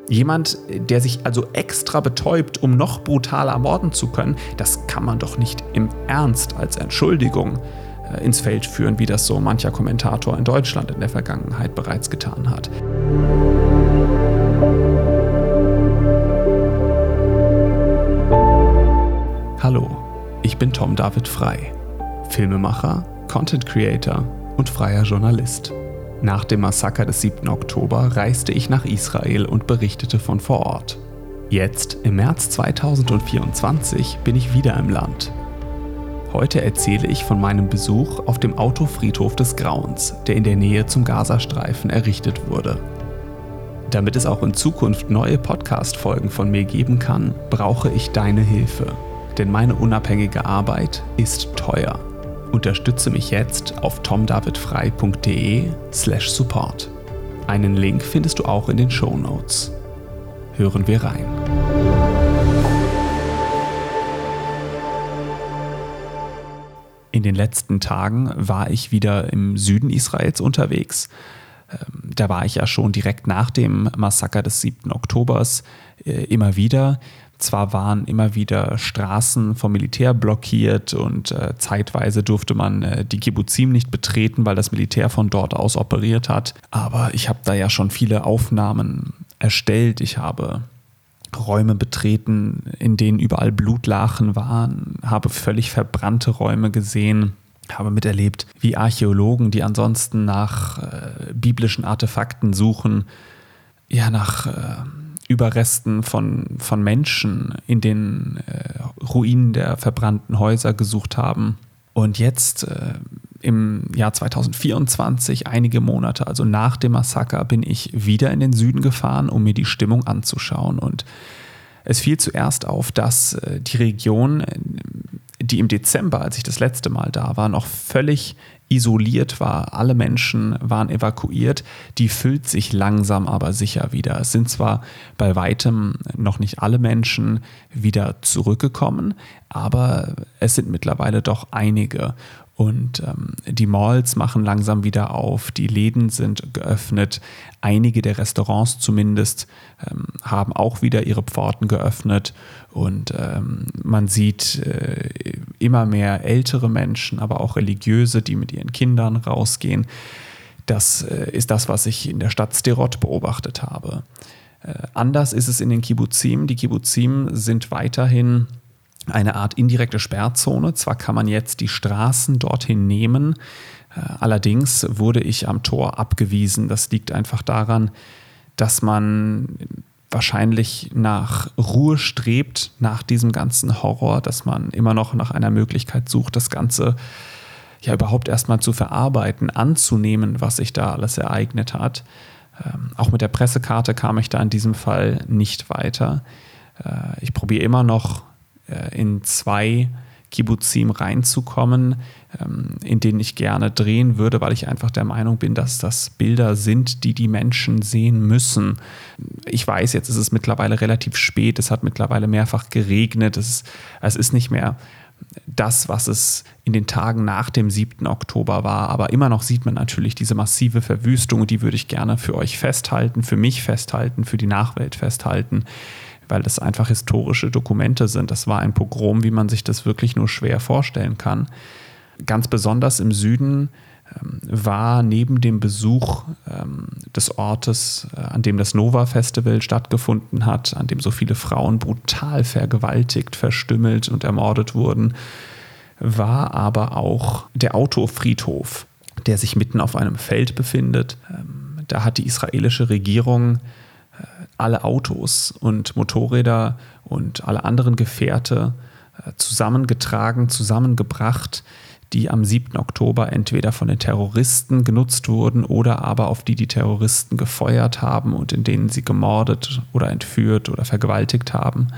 Jemand, der sich also extra betäubt, um noch brutaler ermorden zu können, das kann man doch nicht im Ernst als Entschuldigung ins Feld führen, wie das so mancher Kommentator in Deutschland in der Vergangenheit bereits getan hat. Hallo, ich bin Tom David Frei, Filmemacher, Content Creator und freier Journalist. Nach dem Massaker des 7. Oktober reiste ich nach Israel und berichtete von vor Ort. Jetzt, im März 2024, bin ich wieder im Land. Heute erzähle ich von meinem Besuch auf dem Autofriedhof des Grauens, der in der Nähe zum Gazastreifen errichtet wurde. Damit es auch in Zukunft neue Podcast-Folgen von mir geben kann, brauche ich deine Hilfe. Denn meine unabhängige Arbeit ist teuer. Unterstütze mich jetzt auf tomdavidfrei.de/support. Einen Link findest du auch in den Shownotes. Hören wir rein. In den letzten Tagen war ich wieder im Süden Israels unterwegs. Da war ich ja schon direkt nach dem Massaker des 7. Oktobers immer wieder. Zwar waren immer wieder Straßen vom Militär blockiert und zeitweise durfte man die Kibbuzim nicht betreten, weil das Militär von dort aus operiert hat. Aber ich habe da ja schon viele Aufnahmen erstellt. Ich habe Räume betreten, in denen überall Blutlachen waren, habe völlig verbrannte Räume gesehen, habe miterlebt, wie Archäologen, die ansonsten nach biblischen Artefakten suchen, ja nach Überresten von Menschen in den Ruinen der verbrannten Häuser gesucht haben. Und jetzt im Jahr 2024, einige Monate, also nach dem Massaker, bin ich wieder in den Süden gefahren, um mir die Stimmung anzuschauen. Und es fiel zuerst auf, dass die Region, die im Dezember, als ich das letzte Mal da war, noch völlig isoliert war. Alle Menschen waren evakuiert. Die füllt sich langsam aber sicher wieder. Es sind zwar bei weitem noch nicht alle Menschen wieder zurückgekommen, aber es sind mittlerweile doch einige. Und die Malls machen langsam wieder auf, die Läden sind geöffnet, einige der Restaurants zumindest haben auch wieder ihre Pforten geöffnet und man sieht immer mehr ältere Menschen, aber auch Religiöse, die mit ihren Kindern rausgehen. Das ist das, was ich in der Stadt Sderot beobachtet habe. Anders ist es in den Kibbuzim. Die Kibbuzim sind weiterhin eine Art indirekte Sperrzone. Zwar kann man jetzt die Straßen dorthin nehmen, allerdings wurde ich am Tor abgewiesen. Das liegt einfach daran, dass man wahrscheinlich nach Ruhe strebt, nach diesem ganzen Horror, dass man immer noch nach einer Möglichkeit sucht, das Ganze ja überhaupt erstmal zu verarbeiten, anzunehmen, was sich da alles ereignet hat. Auch mit der Pressekarte kam ich da in diesem Fall nicht weiter. Ich probiere immer noch in 2 Kibbuzim reinzukommen, in denen ich gerne drehen würde, weil ich einfach der Meinung bin, dass das Bilder sind, die die Menschen sehen müssen. Ich weiß, jetzt ist es mittlerweile relativ spät, es hat mittlerweile mehrfach geregnet, es ist nicht mehr das, was es in den Tagen nach dem 7. Oktober war, aber immer noch sieht man natürlich diese massive Verwüstung und die würde ich gerne für euch festhalten, für mich festhalten, für die Nachwelt festhalten, weil das einfach historische Dokumente sind. Das war ein Pogrom, wie man sich das wirklich nur schwer vorstellen kann. Ganz besonders im Süden war neben dem Besuch des Ortes, an dem das Nova-Festival stattgefunden hat, an dem so viele Frauen brutal vergewaltigt, verstümmelt und ermordet wurden, war aber auch der Autofriedhof, der sich mitten auf einem Feld befindet. Da hat die israelische Regierung alle Autos und Motorräder und alle anderen Gefährte zusammengetragen, zusammengebracht, die am 7. Oktober entweder von den Terroristen genutzt wurden oder aber auf die Terroristen gefeuert haben und in denen sie gemordet oder entführt oder vergewaltigt haben.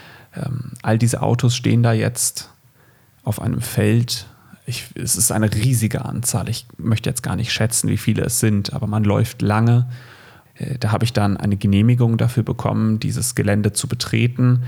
All diese Autos stehen da jetzt auf einem Feld. Es ist eine riesige Anzahl. Ich möchte jetzt gar nicht schätzen, wie viele es sind, aber man läuft lange. Da habe ich dann eine Genehmigung dafür bekommen, dieses Gelände zu betreten.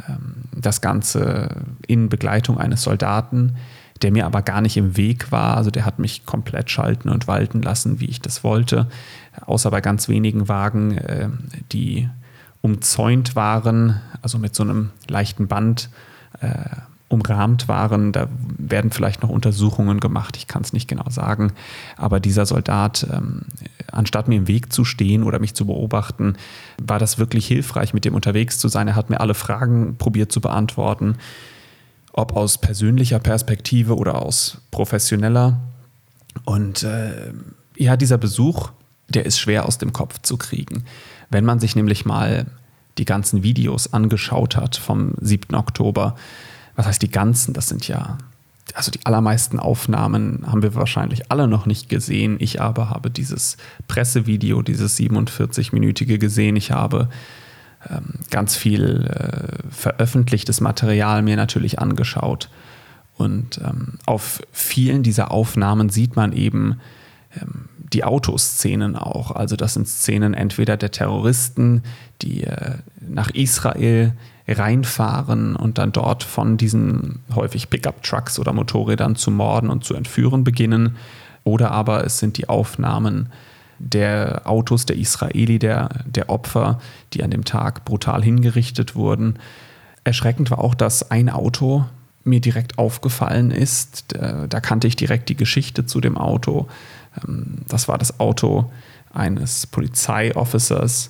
Das Ganze in Begleitung eines Soldaten, der mir aber gar nicht im Weg war. Also der hat mich komplett schalten und walten lassen, wie ich das wollte. Außer bei ganz wenigen Wagen, die umzäunt waren, also mit so einem leichten Band umrahmt waren. Da werden vielleicht noch Untersuchungen gemacht, ich kann es nicht genau sagen. Aber dieser Soldat, anstatt mir im Weg zu stehen oder mich zu beobachten, war das wirklich hilfreich, mit dem unterwegs zu sein. Er hat mir alle Fragen probiert zu beantworten, ob aus persönlicher Perspektive oder aus professioneller. Und ja, dieser Besuch, der ist schwer aus dem Kopf zu kriegen. Wenn man sich nämlich mal die ganzen Videos angeschaut hat vom 7. Oktober, was heißt die ganzen, das sind ja, also die allermeisten Aufnahmen haben wir wahrscheinlich alle noch nicht gesehen. Ich aber habe dieses Pressevideo, dieses 47-minütige gesehen. Ich habe ganz viel veröffentlichtes Material mir natürlich angeschaut. Und auf vielen dieser Aufnahmen sieht man eben die Autoszenen auch. Also das sind Szenen entweder der Terroristen, die nach Israel reinfahren und dann dort von diesen häufig Pickup-Trucks oder Motorrädern zu morden und zu entführen beginnen. Oder aber es sind die Aufnahmen der Autos der Israeli, der Opfer, die an dem Tag brutal hingerichtet wurden. Erschreckend war auch, dass ein Auto mir direkt aufgefallen ist. Da kannte ich direkt die Geschichte zu dem Auto. Das war das Auto eines Polizeiofficers,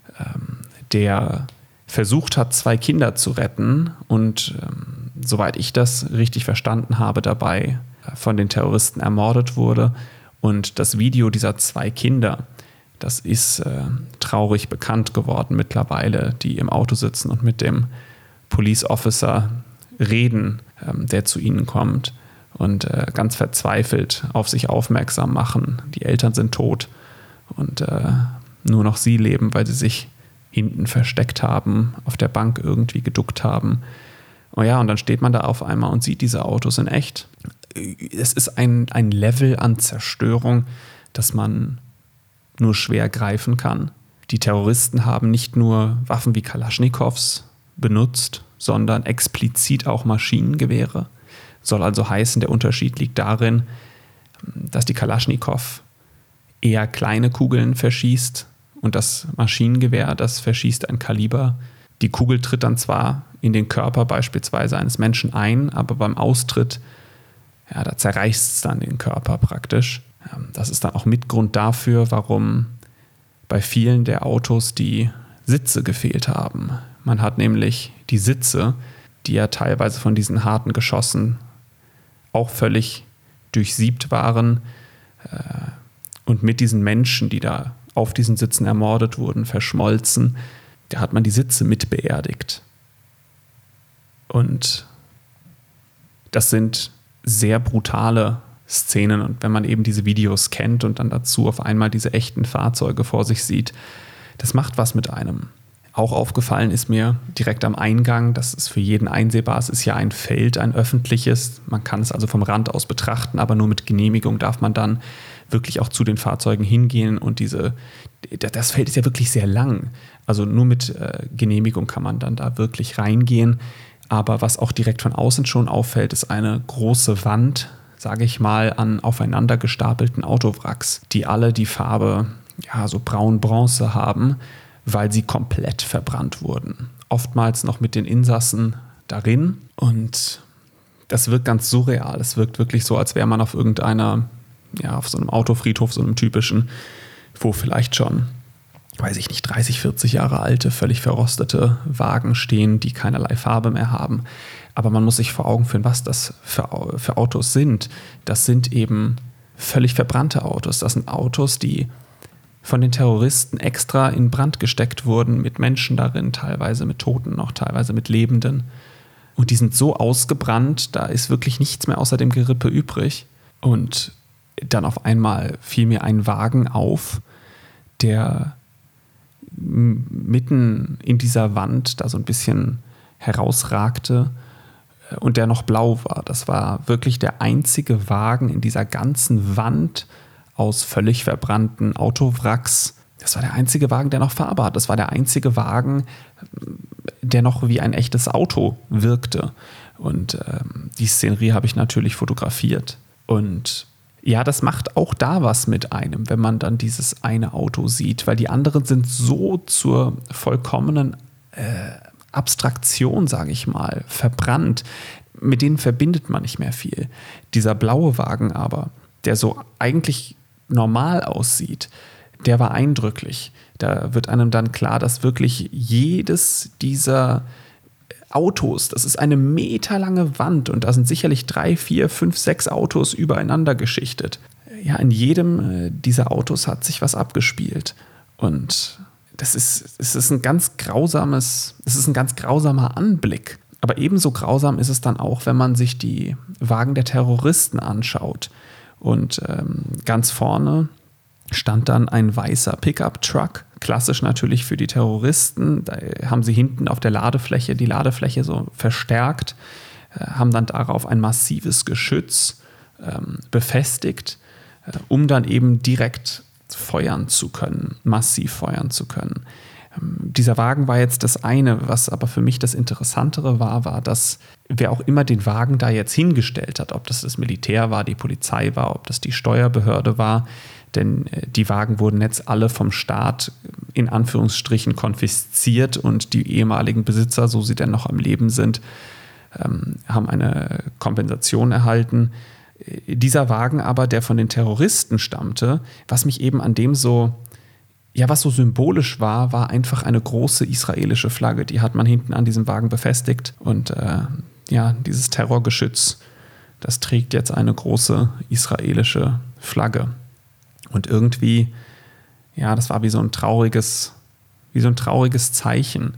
der versucht hat, 2 Kinder zu retten und, soweit ich das richtig verstanden habe, dabei von den Terroristen ermordet wurde. Und das Video dieser 2 Kinder, das ist traurig bekannt geworden mittlerweile, die im Auto sitzen und mit dem Police Officer reden, der zu ihnen kommt und ganz verzweifelt auf sich aufmerksam machen. Die Eltern sind tot und nur noch sie leben, weil sie sich hinten versteckt haben, auf der Bank irgendwie geduckt haben. Oh ja, und dann steht man da auf einmal und sieht diese Autos in echt. Es ist ein Level an Zerstörung, das man nur schwer greifen kann. Die Terroristen haben nicht nur Waffen wie Kalaschnikows benutzt, sondern explizit auch Maschinengewehre. Soll also heißen, der Unterschied liegt darin, dass die Kalaschnikow eher kleine Kugeln verschießt und das Maschinengewehr, das verschießt ein Kaliber. Die Kugel tritt dann zwar in den Körper beispielsweise eines Menschen ein, aber beim Austritt, ja, da zerreißt es dann den Körper praktisch. Das ist dann auch Mitgrund dafür, warum bei vielen der Autos die Sitze gefehlt haben. Man hat nämlich die Sitze, die ja teilweise von diesen harten Geschossen auch völlig durchsiebt waren und mit diesen Menschen, die da auf diesen Sitzen ermordet wurden, verschmolzen. Da hat man die Sitze mit beerdigt. Und das sind sehr brutale Szenen. Und wenn man eben diese Videos kennt und dann dazu auf einmal diese echten Fahrzeuge vor sich sieht, das macht was mit einem. Auch aufgefallen ist mir direkt am Eingang, das ist für jeden einsehbar, es ist ja ein Feld, ein öffentliches, man kann es also vom Rand aus betrachten, aber nur mit Genehmigung darf man dann wirklich auch zu den Fahrzeugen hingehen und das Feld ist ja wirklich sehr lang, also nur mit Genehmigung kann man dann da wirklich reingehen, aber was auch direkt von außen schon auffällt, ist eine große Wand, sage ich mal, an aufeinander gestapelten Autowracks, die alle die Farbe, ja, so braun-bronze haben, weil sie komplett verbrannt wurden. Oftmals noch mit den Insassen darin. Und das wirkt ganz surreal. Es wirkt wirklich so, als wäre man auf irgendeiner, ja, auf so einem Autofriedhof, so einem typischen, wo vielleicht schon, weiß ich nicht, 30, 40 Jahre alte, völlig verrostete Wagen stehen, die keinerlei Farbe mehr haben. Aber man muss sich vor Augen führen, was das für Autos sind. Das sind eben völlig verbrannte Autos. Das sind Autos, die von den Terroristen extra in Brand gesteckt wurden, mit Menschen darin, teilweise mit Toten, noch teilweise mit Lebenden. Und die sind so ausgebrannt, da ist wirklich nichts mehr außer dem Gerippe übrig. Und dann auf einmal fiel mir ein Wagen auf, der mitten in dieser Wand da so ein bisschen herausragte und der noch blau war. Das war wirklich der einzige Wagen in dieser ganzen Wand aus völlig verbrannten Autowracks. Das war der einzige Wagen, der noch Farbe hat. Das war der einzige Wagen, der noch wie ein echtes Auto wirkte. Und die Szenerie habe ich natürlich fotografiert. Und ja, das macht auch da was mit einem, wenn man dann dieses eine Auto sieht, weil die anderen sind so zur vollkommenen Abstraktion, sage ich mal, verbrannt. Mit denen verbindet man nicht mehr viel. Dieser blaue Wagen aber, der so eigentlich normal aussieht, der war eindrücklich. Da wird einem dann klar, dass wirklich jedes dieser Autos, das ist eine meterlange Wand und da sind sicherlich 3, 4, 5, 6 Autos übereinander geschichtet. Ja, in jedem dieser Autos hat sich was abgespielt. Und es ist ein ganz grausamer Anblick. Aber ebenso grausam ist es dann auch, wenn man sich die Wagen der Terroristen anschaut. Und ganz vorne stand dann ein weißer Pickup-Truck, klassisch natürlich für die Terroristen. Da haben sie hinten auf der Ladefläche die Ladefläche so verstärkt, haben dann darauf ein massives Geschütz befestigt, um dann eben direkt feuern zu können, massiv feuern zu können. Dieser Wagen war jetzt das eine, was aber für mich das Interessantere war, dass wer auch immer den Wagen da jetzt hingestellt hat, ob das Militär war, die Polizei war, ob das die Steuerbehörde war, denn die Wagen wurden jetzt alle vom Staat in Anführungsstrichen konfisziert und die ehemaligen Besitzer, so sie denn noch am Leben sind, haben eine Kompensation erhalten. Dieser Wagen aber, der von den Terroristen stammte, was mich eben an dem was so symbolisch war einfach eine große israelische Flagge. Die hat man hinten an diesem Wagen befestigt und dieses Terrorgeschütz, das trägt jetzt eine große israelische Flagge. Und irgendwie, das war wie so ein trauriges Zeichen.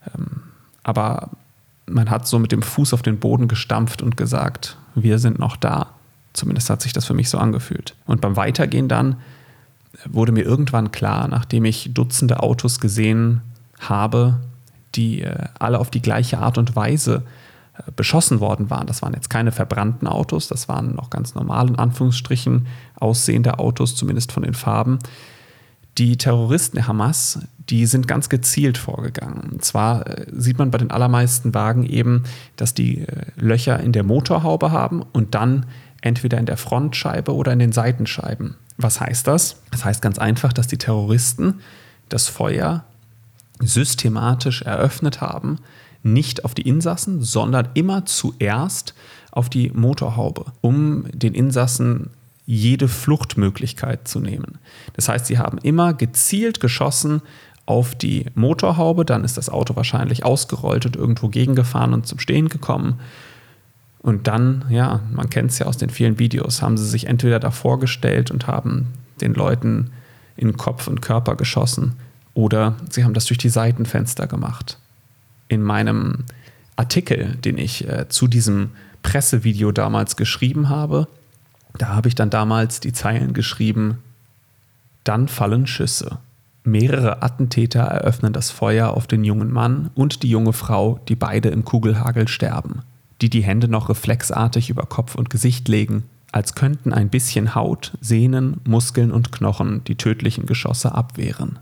Aber man hat so mit dem Fuß auf den Boden gestampft und gesagt, wir sind noch da. Zumindest hat sich das für mich so angefühlt. Und beim Weitergehen dann wurde mir irgendwann klar, nachdem ich Dutzende Autos gesehen habe, die alle auf die gleiche Art und Weise beschossen worden waren. Das waren jetzt keine verbrannten Autos, das waren noch ganz normal in Anführungsstrichen aussehende Autos, zumindest von den Farben. Die Terroristen der Hamas, die sind ganz gezielt vorgegangen. Und zwar sieht man bei den allermeisten Wagen eben, dass die Löcher in der Motorhaube haben und dann entweder in der Frontscheibe oder in den Seitenscheiben. Was heißt das? Das heißt ganz einfach, dass die Terroristen das Feuer systematisch eröffnet haben, nicht auf die Insassen, sondern immer zuerst auf die Motorhaube, um den Insassen jede Fluchtmöglichkeit zu nehmen. Das heißt, sie haben immer gezielt geschossen auf die Motorhaube, dann ist das Auto wahrscheinlich ausgerollt und irgendwo gegengefahren und zum Stehen gekommen. Und dann, man kennt es ja aus den vielen Videos, haben sie sich entweder davor gestellt und haben den Leuten in Kopf und Körper geschossen oder sie haben das durch die Seitenfenster gemacht. In meinem Artikel, den ich zu diesem Pressevideo damals geschrieben habe, da habe ich dann damals die Zeilen geschrieben: Dann fallen Schüsse. Mehrere Attentäter eröffnen das Feuer auf den jungen Mann und die junge Frau, die beide im Kugelhagel sterben. Die Hände noch reflexartig über Kopf und Gesicht legen, als könnten ein bisschen Haut, Sehnen, Muskeln und Knochen die tödlichen Geschosse abwehren.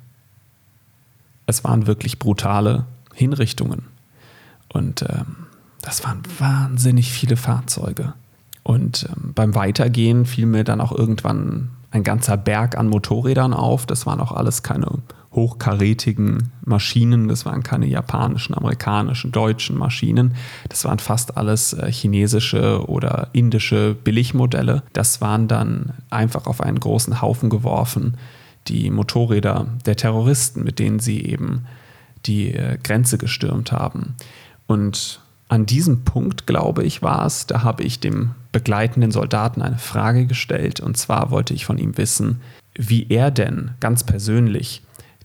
Es waren wirklich brutale Hinrichtungen. Und das waren wahnsinnig viele Fahrzeuge. Und beim Weitergehen fiel mir dann auch irgendwann ein ganzer Berg an Motorrädern auf. Das waren auch alles keine hochkarätigen Maschinen, das waren keine japanischen, amerikanischen, deutschen Maschinen. Das waren fast alles chinesische oder indische Billigmodelle. Das waren dann einfach auf einen großen Haufen geworfen, die Motorräder der Terroristen, mit denen sie eben die Grenze gestürmt haben. Und an diesem Punkt, glaube ich, war es, da habe ich dem begleitenden Soldaten eine Frage gestellt. Und zwar wollte ich von ihm wissen, wie er denn ganz persönlich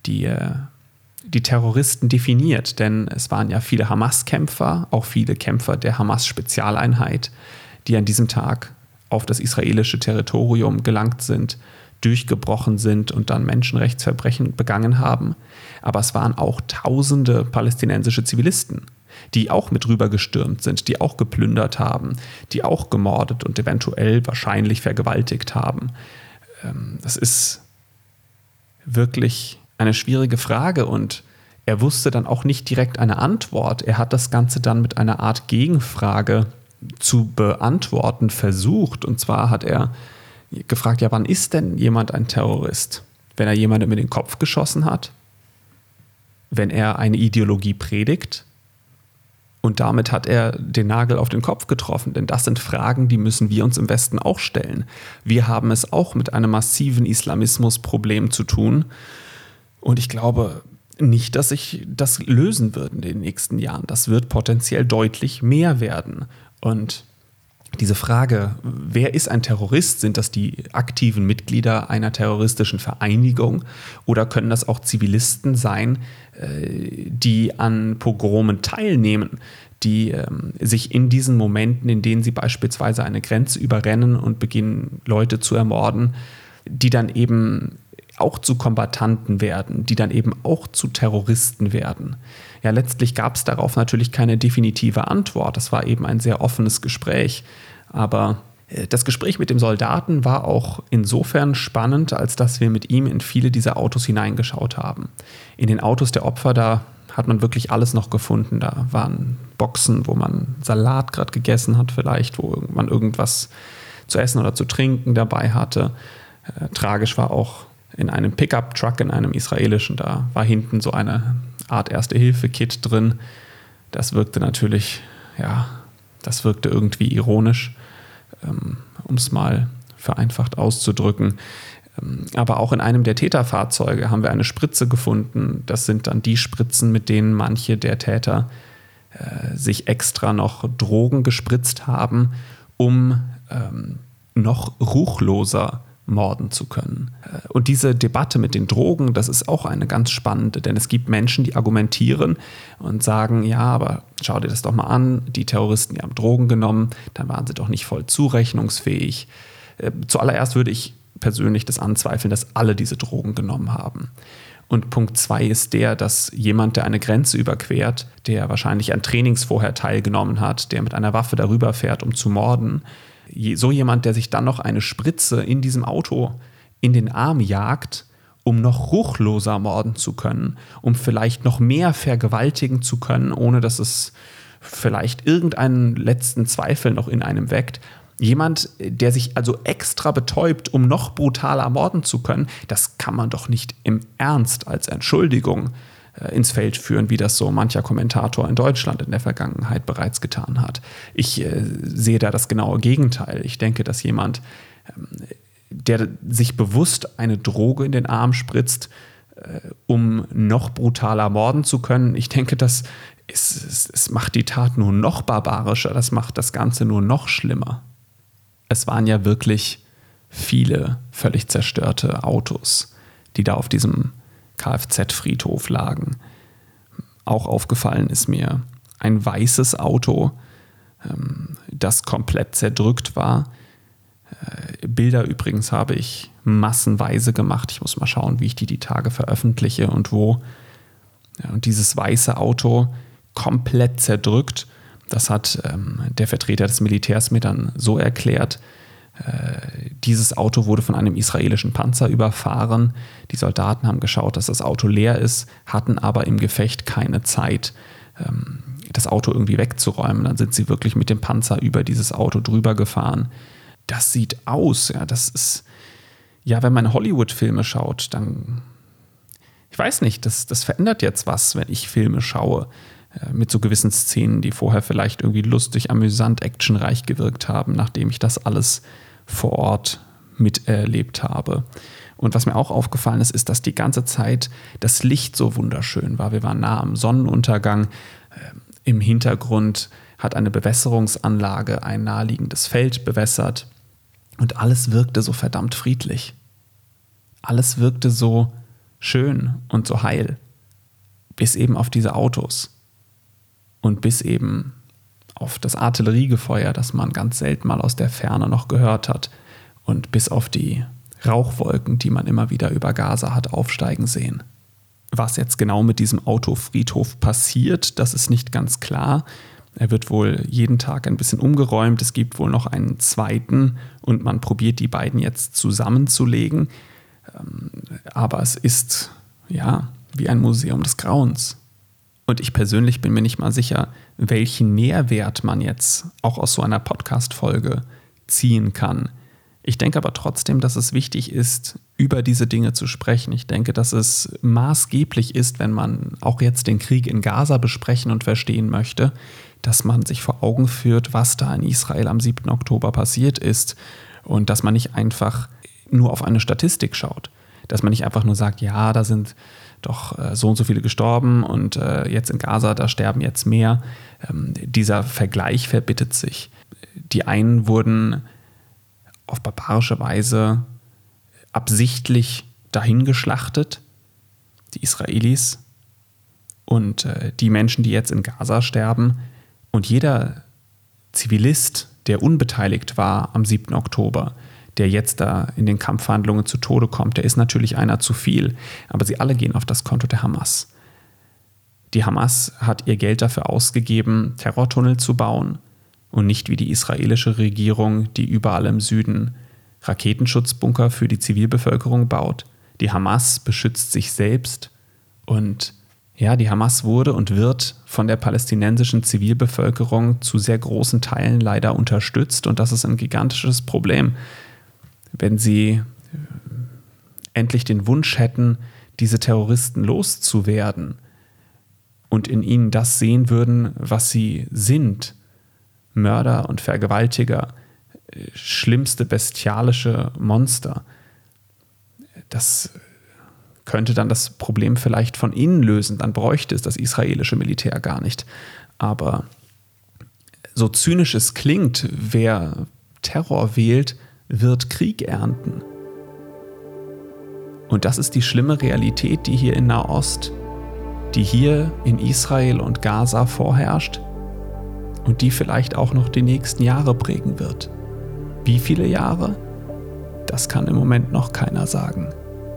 die Terroristen definiert. Denn es waren ja viele Hamas-Kämpfer, auch viele Kämpfer der Hamas-Spezialeinheit, die an diesem Tag auf das israelische Territorium gelangt sind, durchgebrochen sind und dann Menschenrechtsverbrechen begangen haben. Aber es waren auch tausende palästinensische Zivilisten, die auch mit rübergestürmt sind, die auch geplündert haben, die auch gemordet und eventuell wahrscheinlich vergewaltigt haben. Das ist wirklich eine schwierige Frage und er wusste dann auch nicht direkt eine Antwort. Er hat das Ganze dann mit einer Art Gegenfrage zu beantworten versucht. Und zwar hat er gefragt, ja, wann ist denn jemand ein Terrorist? Wenn er jemandem in den Kopf geschossen hat, wenn er eine Ideologie predigt, und damit hat er den Nagel auf den Kopf getroffen. Denn das sind Fragen, die müssen wir uns im Westen auch stellen. Wir haben es auch mit einem massiven Islamismusproblem zu tun. Und ich glaube nicht, dass sich das lösen wird in den nächsten Jahren. Das wird potenziell deutlich mehr werden. Und diese Frage, wer ist ein Terrorist? Sind das die aktiven Mitglieder einer terroristischen Vereinigung oder können das auch Zivilisten sein, die an Pogromen teilnehmen, die sich in diesen Momenten, in denen sie beispielsweise eine Grenze überrennen und beginnen, Leute zu ermorden, die dann eben auch zu Kombattanten werden, die dann eben auch zu Terroristen werden. Ja, letztlich gab es darauf natürlich keine definitive Antwort. Das war eben ein sehr offenes Gespräch. Aber das Gespräch mit dem Soldaten war auch insofern spannend, als dass wir mit ihm in viele dieser Autos hineingeschaut haben. In den Autos der Opfer, da hat man wirklich alles noch gefunden. Da waren Boxen, wo man Salat gerade gegessen hat vielleicht, wo man irgendwas zu essen oder zu trinken dabei hatte. Tragisch war auch in einem Pickup-Truck, in einem israelischen, da war hinten so eine Art Erste-Hilfe-Kit drin. Das wirkte natürlich, ja, das wirkte irgendwie ironisch, um es mal vereinfacht auszudrücken. Aber auch in einem der Täterfahrzeuge haben wir eine Spritze gefunden. Das sind dann die Spritzen, mit denen manche der Täter sich extra noch Drogen gespritzt haben, um noch ruchloser morden zu können. Und diese Debatte mit den Drogen, das ist auch eine ganz spannende, denn es gibt Menschen, die argumentieren und sagen, ja, aber schau dir das doch mal an, die Terroristen, die haben Drogen genommen, dann waren sie doch nicht voll zurechnungsfähig. Zuallererst würde ich persönlich das anzweifeln, dass alle diese Drogen genommen haben. Und Punkt 2 ist der, dass jemand, der eine Grenze überquert, der wahrscheinlich an Trainings vorher teilgenommen hat, der mit einer Waffe darüber fährt, um zu morden, so jemand, der sich dann noch eine Spritze in diesem Auto in den Arm jagt, um noch ruchloser morden zu können, um vielleicht noch mehr vergewaltigen zu können, ohne dass es vielleicht irgendeinen letzten Zweifel noch in einem weckt. Jemand, der sich also extra betäubt, um noch brutaler morden zu können, das kann man doch nicht im Ernst als Entschuldigung ins Feld führen, wie das so mancher Kommentator in Deutschland in der Vergangenheit bereits getan hat. Ich sehe da das genaue Gegenteil. Ich denke, dass jemand, der sich bewusst eine Droge in den Arm spritzt, um noch brutaler morden zu können, ich denke, es macht die Tat nur noch barbarischer, das macht das Ganze nur noch schlimmer. Es waren ja wirklich viele völlig zerstörte Autos, die da auf diesem Kfz-Friedhof lagen. Auch aufgefallen ist mir ein weißes Auto, das komplett zerdrückt war. Bilder übrigens habe ich massenweise gemacht. Ich muss mal schauen, wie ich die Tage veröffentliche und wo. Und dieses weiße Auto komplett zerdrückt, das hat der Vertreter des Militärs mir dann so erklärt. Dieses Auto wurde von einem israelischen Panzer überfahren. Die Soldaten haben geschaut, dass das Auto leer ist, hatten aber im Gefecht keine Zeit, das Auto irgendwie wegzuräumen. Dann sind sie wirklich mit dem Panzer über dieses Auto drüber gefahren. Das sieht aus, ja, das ist, ja, wenn man Hollywood-Filme schaut, dann, ich weiß nicht, das verändert jetzt was, wenn ich Filme schaue, mit so gewissen Szenen, die vorher vielleicht irgendwie lustig, amüsant, actionreich gewirkt haben, nachdem ich das alles vor Ort miterlebt habe. Und was mir auch aufgefallen ist, ist, dass die ganze Zeit das Licht so wunderschön war. Wir waren nah am Sonnenuntergang. Im Hintergrund hat eine Bewässerungsanlage ein naheliegendes Feld bewässert. Und alles wirkte so verdammt friedlich. Alles wirkte so schön und so heil. Bis eben auf diese Autos. Und bis eben auf das Artilleriegefeuer, das man ganz selten mal aus der Ferne noch gehört hat. Und bis auf die Rauchwolken, die man immer wieder über Gaza hat aufsteigen sehen. Was jetzt genau mit diesem Autofriedhof passiert, das ist nicht ganz klar. Er wird wohl jeden Tag ein bisschen umgeräumt. Es gibt wohl noch einen zweiten und man probiert die beiden jetzt zusammenzulegen. Aber es ist, ja, wie ein Museum des Grauens. Und ich persönlich bin mir nicht mal sicher, welchen Mehrwert man jetzt auch aus so einer Podcast-Folge ziehen kann. Ich denke aber trotzdem, dass es wichtig ist, über diese Dinge zu sprechen. Ich denke, dass es maßgeblich ist, wenn man auch jetzt den Krieg in Gaza besprechen und verstehen möchte, dass man sich vor Augen führt, was da in Israel am 7. Oktober passiert ist und dass man nicht einfach nur auf eine Statistik schaut. Dass man nicht einfach nur sagt, ja, da sind doch so und so viele gestorben und jetzt in Gaza, da sterben jetzt mehr. Dieser Vergleich verbittet sich. Die einen wurden auf barbarische Weise absichtlich dahingeschlachtet, die Israelis und die Menschen, die jetzt in Gaza sterben. Und jeder Zivilist, der unbeteiligt war am 7. Oktober, der jetzt da in den Kampfverhandlungen zu Tode kommt, der ist natürlich einer zu viel. Aber sie alle gehen auf das Konto der Hamas. Die Hamas hat ihr Geld dafür ausgegeben, Terrortunnel zu bauen und nicht wie die israelische Regierung, die überall im Süden Raketenschutzbunker für die Zivilbevölkerung baut. Die Hamas beschützt sich selbst und ja, die Hamas wurde und wird von der palästinensischen Zivilbevölkerung zu sehr großen Teilen leider unterstützt und das ist ein gigantisches Problem. Wenn sie endlich den Wunsch hätten, diese Terroristen loszuwerden und in ihnen das sehen würden, was sie sind, Mörder und Vergewaltiger, schlimmste bestialische Monster, das könnte dann das Problem vielleicht von innen lösen, dann bräuchte es das israelische Militär gar nicht. Aber so zynisch es klingt, wer Terror wählt, wird Krieg ernten. Und das ist die schlimme Realität, die hier in Nahost, die hier in Israel und Gaza vorherrscht und die vielleicht auch noch die nächsten Jahre prägen wird. Wie viele Jahre? Das kann im Moment noch keiner sagen.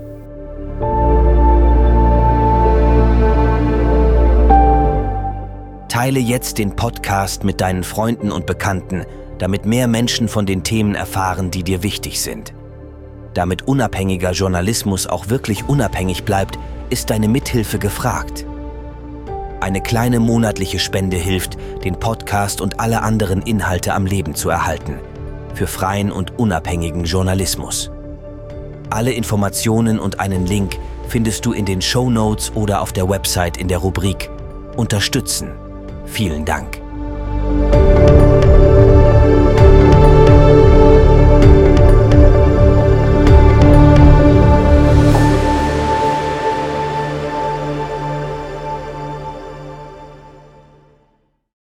Teile jetzt den Podcast mit deinen Freunden und Bekannten, damit mehr Menschen von den Themen erfahren, die dir wichtig sind. Damit unabhängiger Journalismus auch wirklich unabhängig bleibt, ist deine Mithilfe gefragt. Eine kleine monatliche Spende hilft, den Podcast und alle anderen Inhalte am Leben zu erhalten. Für freien und unabhängigen Journalismus. Alle Informationen und einen Link findest du in den Shownotes oder auf der Website in der Rubrik Unterstützen. Vielen Dank.